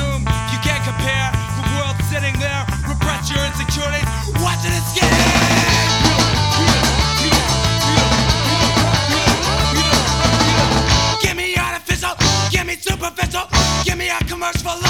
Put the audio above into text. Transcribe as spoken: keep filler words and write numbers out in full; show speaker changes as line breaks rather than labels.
room. You can't compare the world sitting there. Repress your insecurities, watching it skin. Give me artificial, give me superficial, give me a commercial.